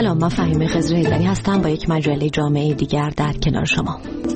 سلام، من فهیمه خضر حیدری هستم با یک مجله جامعه دیگر در کنار شما.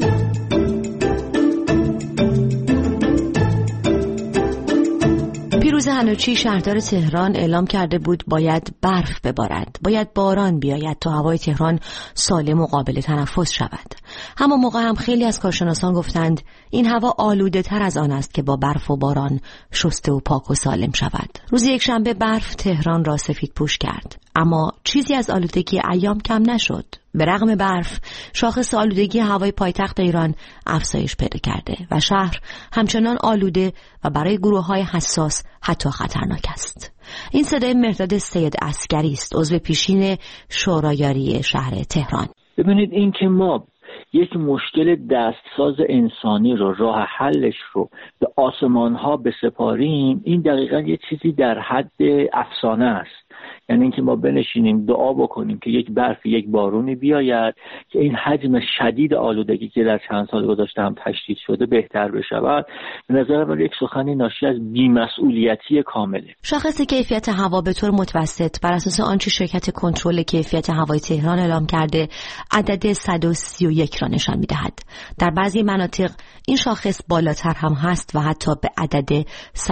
پیروز حنوچی شهردار تهران اعلام کرده بود باید برف ببارد، باید باران بیاید تا هوای تهران سالم و قابل تنفس شود. همون موقع هم خیلی از کارشناسان گفتند این هوا آلوده تر از آن است که با برف و باران شسته و پاک و سالم شود. روز یکشنبه برف تهران را سفید پوش کرد، اما چیزی از آلودگی ایام کم نشد. به رغم برف، شاخص آلودگی هوای پایتخت ایران افزایش پیدا کرده و شهر همچنان آلوده و برای گروه‌های حساس حتی خطرناک است. این صدای مهرداد سید عسگری است، عضو پیشین شورایاری شهر تهران. ببینید، این که ما یک مشکل دستساز انسانی رو، راه حلش رو به آسمان‌ها بسپاریم، این دقیقاً یه چیزی در حد افسانه است. یعنی اینکه ما بنشینیم دعا بکنیم که یک برف، یک بارونی بیاید که این حجم شدید آلودگی که در چند سال گذشته هم تشدید شده بهتر بشود. به نظر من یک سخنی ناشی از بی‌مسئولیتی کامله. شاخص کیفیت هوا به طور متوسط بر اساس آنچه شرکت کنترل کیفیت هوای تهران اعلام کرده عدد 131 را نشان می‌دهد. در بعضی مناطق این شاخص بالاتر هم هست و حتی به عدد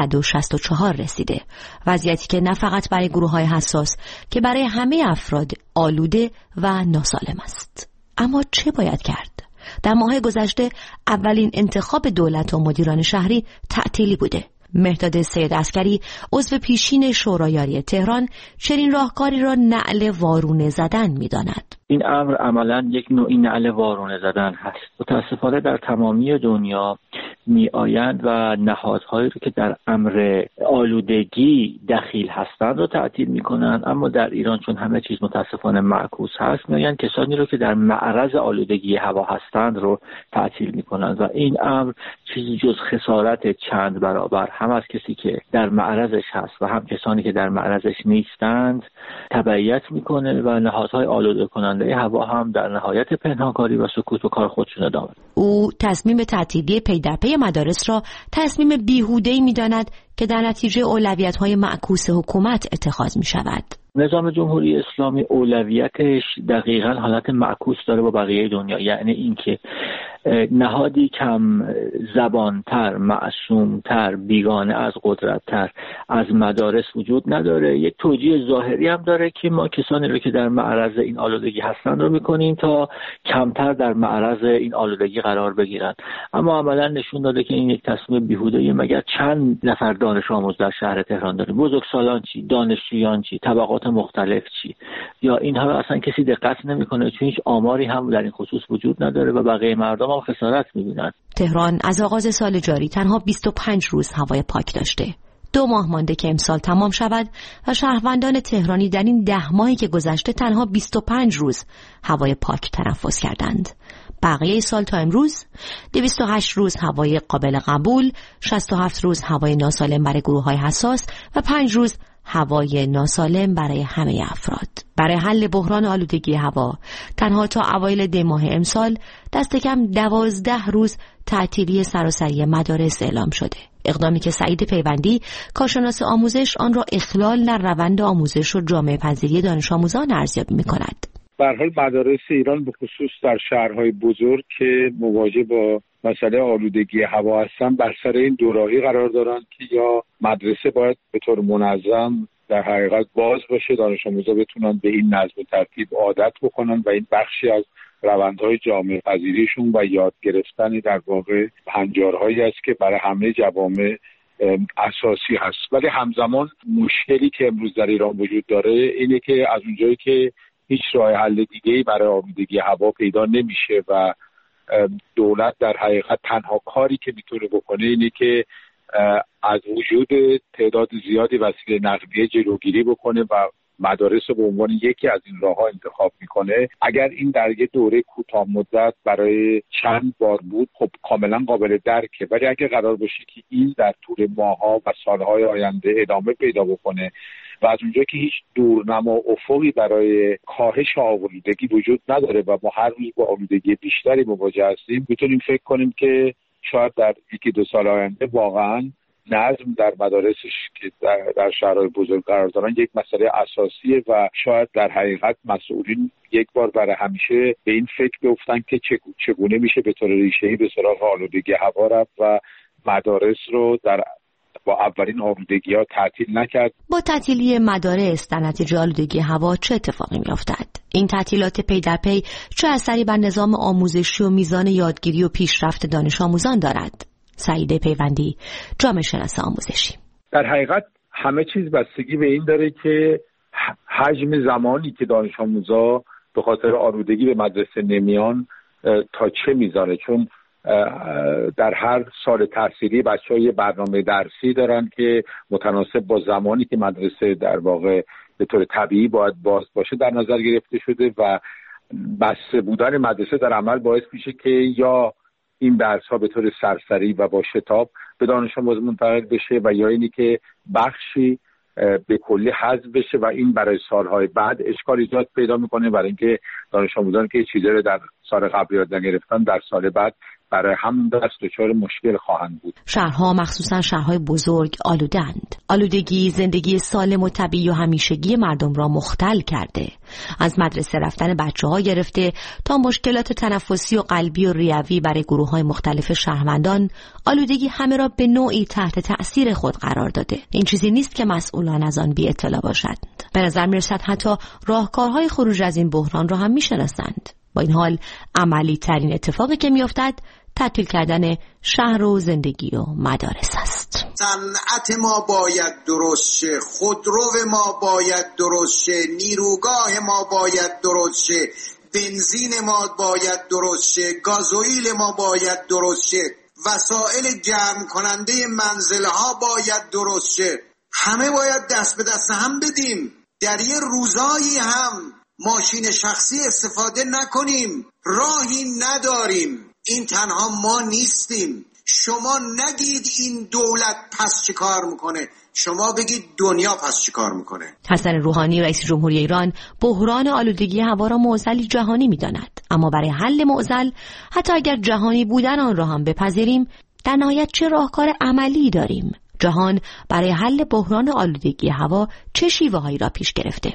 164 رسیده. وضعیتی که نه فقط برای گروه‌های حساس که برای همه افراد آلوده و ناسالم است. اما چه باید کرد؟ در ماه گذشته اولین انتخاب دولت و مدیران شهری تعطیلی بوده. مهرداد سید عسگری، عضو پیشین شورایاری تهران، چنین راهکاری را نعل وارونه زدن می‌داند. این امر عملاً یک نوعی نعل وارونه زدن هست. متاسفانه در تمامی دنیا می آیند و نهادهایی رو که در امر آلودگی دخیل هستند رو تعطیل می کنند، اما در ایران چون همه چیز متاسفانه معکوس هست، می آیند کسانی رو که در معرض آلودگی هوا هستند رو تعطیل می کنند و این امر چیزی جز خسارت چند برابر هم از کسی که در معرضش هست و هم کسانی که در معرضش نیستند تبعیت می کنه و نهادهای آلوده کننده هوا هم در نهایت پنهانکاری و سکوت و کار خودشون ادامه. او تصمیم تعطیلی پی در پی مدارس را تصمیم بیهوده‌ای می‌داند که در نتیجه اولویت‌های معکوس حکومت اتخاذ می‌شود. نظام جمهوری اسلامی اولویتش دقیقاً حالت معکوس داره با بقیه دنیا، یعنی اینکه نهادی کم زبانتر، معصومتر، بیگانه از قدرتتر از مدارس وجود نداره. یک توجیه ظاهری هم داره که ما کسانی رو که در معرض این آلودگی هستن رو میکنیم تا کمتر در معرض این آلودگی قرار بگیرن، اما عملا نشون داده که این یک تصمیم بیهوده‌ای. مگر چند نفر دانش آموز در شهر تهران داریم؟ بزرگسالان چی؟ دانشجویان چی؟ طبقات مختلف چی؟ یا اینها رو اصلا کسی دقت نمیکنه، چون هیچ آماری هم در این خصوص وجود نداره و بقیه مردم هم خسارت میبینن. تهران از آغاز سال جاری تنها 25 روز هوای پاک داشته. 2 ماه مانده که امسال تمام شود و شهروندان تهرانی در این 10 ماهی که گذشته تنها 25 روز هوای پاک تنفس کردند. بقیه سال تا امروز 208 روز هوای قابل قبول، 67 روز هوای ناسالم برای گروه‌های حساس و 5 روز هوای ناسالم برای همه افراد. برای حل بحران آلودگی هوا تنها تا اوایل دی ماه امسال دست کم 12 روز تعطیلی سراسری مدارس اعلام شده. اقدامی که سعید پیوندی، کارشناس آموزش، آن را اخلال در روند آموزش و جامعه پذیری دانش آموزان ارزیابی می‌کند. به هر حال مدارس ایران به خصوص در شهرهای بزرگ که مواجه با مسئله آلودگی هوا هستن بر سر این دوراهی قرار دارن که یا مدرسه باید به طور منظم در حقیقت باز باشه، دانش آموزا بتونن به این نظم و ترتیب عادت بکنن و این بخشی از روندهای جامعه پذیریشون و یاد گرفتن در واقع پنجارهایی است که برای همه جوامع اساسی هست. ولی همزمان مشکلی که امروز در ایران وجود داره اینه که از اونجایی که هیچ راه حل دیگه‌ای برای آلودگی هوا پیدا نمیشه و دولت در حقیقت تنها کاری که میتونه بکنه اینه که از وجود تعداد زیادی وسیله نقلیه جلوگیری بکنه و مدارس رو به عنوان یکی از این راه‌ها انتخاب میکنه. اگر این در یه دوره کوتاه مدت برای چند بار بود خب کاملا قابل درکه، ولی اگر قرار باشه که این در طول ماه‌ها و سال‌های آینده ادامه پیدا بکنه و از اونجا که هیچ دورنما افقی برای کاهش آلودگی وجود نداره و ما هر روز با آلودگی بیشتری مواجه هستیم، میتونیم فکر کنیم که شاید در 1-2 سال آینده واقعا نظم در مدارسش که در شهرهای بزرگ قرار دارن یک مسئله اساسیه و شاید در حقیقت مسئولین یک بار برای همیشه به این فکر بیفتن که چگونه میشه به طور ریشه‌ای به سراغ آلودگی هوا رفت و مدارس رو با اولین آلودگی‌ها تعطیل نکرد. با تعطیلی مدارس در نتیجه آلودگی هوا چه اتفاقی می‌افتد؟ این تعطیلات پی در پی چه اثری بر نظام آموزشی و میزان یادگیری و پیشرفت دانش آموزان دارد؟ سعید پیوندی، جامعه شناس آموزشی. در حقیقت همه چیز بستگی به این داره که حجم زمانی که دانش آموزا به خاطر آلودگی به مدرسه نمیان تا چه میزانه، چون در هر سال تحصیلی بچه‌ها یه برنامه درسی دارن که متناسب با زمانی که مدرسه در واقع به طور طبیعی باید باز باشه در نظر گرفته شده و بسته بودن مدرسه در عمل باعث میشه که یا این درس‌ها به طور سرسری و با شتاب به دانش آموز منتقل بشه و یا اینی که بخشی به کلی حذف بشه و این برای سالهای بعد اشکال ایجاد پیدا میکنه، برای اینکه دانش آموزان که چیزی رو در سال قبل یاد نگرفتن در سال بعد برای هم دچار مشکل خواهند بود. شهرها مخصوصا شهرهای بزرگ آلودند. آلودگی زندگی سالم و طبیعی و همیشگی مردم را مختل کرده. از مدرسه رفتن بچه‌ها گرفته تا مشکلات تنفسی و قلبی و ریوی برای گروه‌های مختلف شهروندان، آلودگی همه را به نوعی تحت تأثیر خود قرار داده. این چیزی نیست که مسئولان از آن بی اطلاع باشند. به نظر می‌رسد حتی راهکارهای خروج از این بحران را هم می‌شناسند. با این حال عملی ترین اتفاقی که میافتد تعطیل کردن شهر و زندگی و مدارس است. صنعت ما باید درست شه، خودرو ما باید درست شه، نیروگاه ما باید درست شه، بنزین ما باید درست شه، گازوئیل ما باید درست شه، وسایل گرم کننده منزل‌ها باید درست شه. همه باید دست به دست هم بدیم. در یه روزایی هم ماشین شخصی استفاده نکنیم، راهی نداریم. این تنها ما نیستیم. شما نگید این دولت پس چه کار میکنه، شما بگید دنیا پس چه کار میکنه. حسن روحانی رئیس جمهوری ایران بحران آلودگی هوا را معضلی جهانی میداند، اما برای حل معضل حتی اگر جهانی بودن آن را هم بپذیریم، در نهایت چه راهکار عملی داریم؟ جهان برای حل بحران آلودگی هوا چه شیوه‌هایی را پیش گرفته؟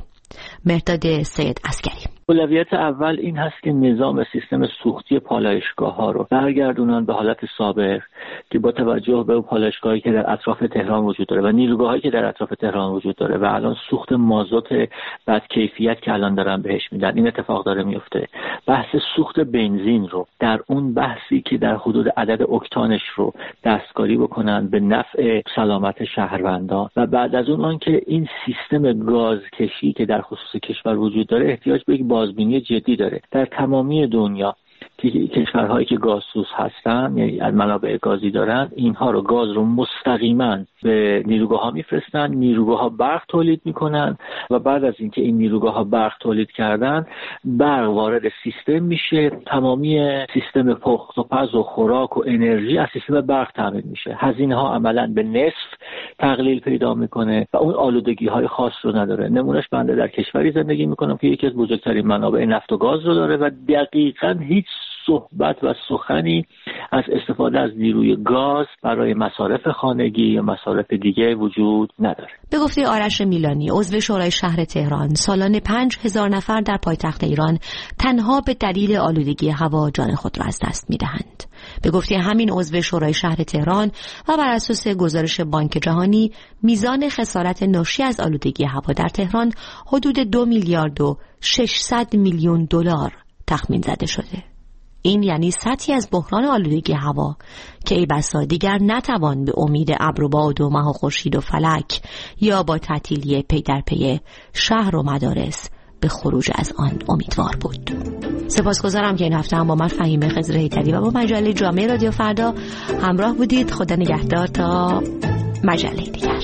مرداد سید عسکری: اولویت اول این هست که نظام سیستم سوختی پالایشگاه‌ها رو برگردونن به حالت سابق که با توجه به پالایشگاهی که در اطراف تهران وجود داره و نیروگاهایی که در اطراف تهران وجود داره و الان سوخت مازوت بد کیفیت که الان دارن بهش میدن، این اتفاق داره میفته. بحث سوخت بنزین رو در اون بحثی که در حدود عدد اکتانش رو دستکاری بکنن به نفع سلامت شهروندان و بعد از اون که این سیستم گازکشی که در خصوص کشور وجود داره احتیاج به یک بازبینی جدی داره. در تمامی دنیا که کشورهایی که گازسوز هستن، یعنی منابع گازی دارن، اینها رو گاز رو مستقیما به نیروگاه‌ها میفرستن، نیروگاه‌ها برق تولید میکنن و بعد از اینکه این نیروگاه‌ها برق تولید کردن، برق وارد سیستم میشه، تمامی سیستم پخت و پز و خوراک و انرژی از سیستم برق تامین میشه. هزینه‌ها عملاً به نصف تقلیل پیدا میکنه و اون آلودگی‌های خاص رو نداره. نمونهش بنده در کشوری زندگی میکنم که یکی از بزرگترین منابع نفت و گاز رو داره و دقیقاً هیچ صحبت و سخنی از استفاده از نیروی گاز برای مصارف خانگی یا مصارف دیگه وجود نداره. به گفته آرش میلانی، عضو شورای شهر تهران، سالانه 5000 نفر در پایتخت ایران تنها به دلیل آلودگی هوا جان خود را از دست می‌دهند. به گفته همین عضو شورای شهر تهران و بر اساس گزارش بانک جهانی، میزان خسارت ناشی از آلودگی هوا در تهران حدود 2 میلیارد و 600 میلیون دلار تخمین زده شده. این یعنی سطحی از بحران آلودگی هوا که ای بسا دیگر نتوان به امید ابر و باد و مه و خورشید و فلک یا با تعطیلی پی در پی شهر و مدارس به خروج از آن امیدوار بود. سپاسگزارم که این هفته هم با من فهیمه خضر هیدری و با مجله جامعه رادیو فردا همراه بودید. خدا نگهدار تا مجله دیگر.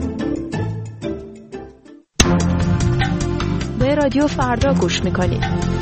رادیو فردا گوش میکنید.